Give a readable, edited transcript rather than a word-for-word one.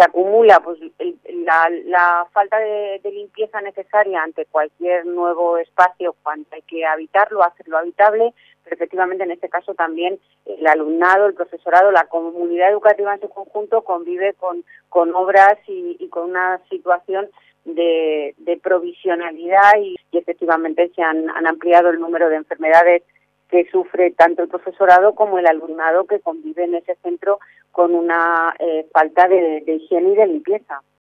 se acumula pues la falta de limpieza necesaria ante cualquier nuevo espacio cuando hay que habitarlo, hacerlo habitable, pero efectivamente en este caso también el alumnado, el profesorado, la comunidad educativa en su conjunto convive con obras y con una situación de provisionalidad y efectivamente se han ampliado el número de enfermedades que sufre tanto el profesorado como el alumnado que convive en ese centro con una falta de higiene y de limpieza.